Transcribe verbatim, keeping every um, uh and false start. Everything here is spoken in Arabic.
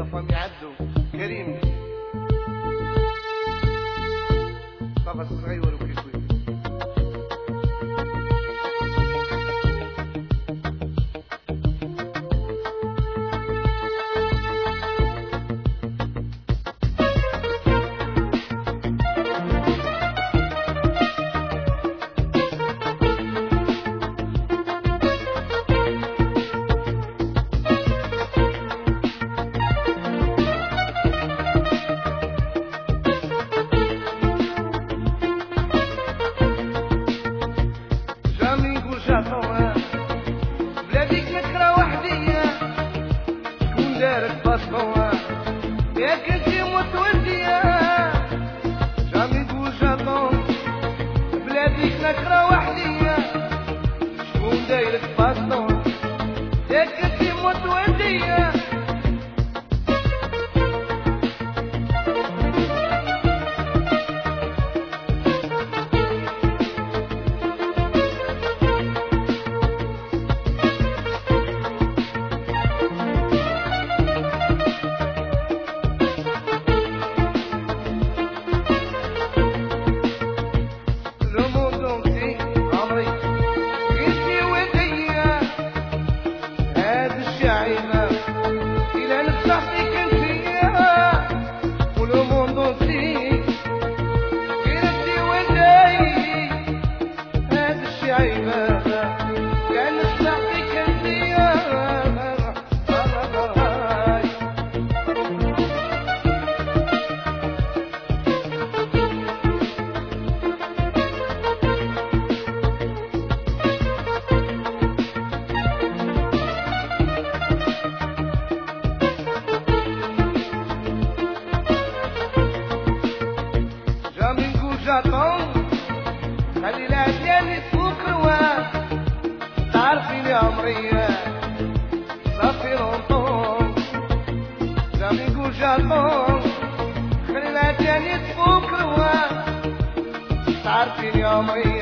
صفا يعدوا كريم صفا الصغير وكيكوي بلاديك نكرة وحدية شكون دارك بصمة يا كنتي متودية جامي بوجاطون بلاديك نكرة وحدية شكون دايرك بصمة يا كنتي متودية خلي العديان فوق رواه تعرفيني يا عمرية صافي رونطون جامي نقول جاطون خلي العديان فوق رواه تعرفيني يا عمرية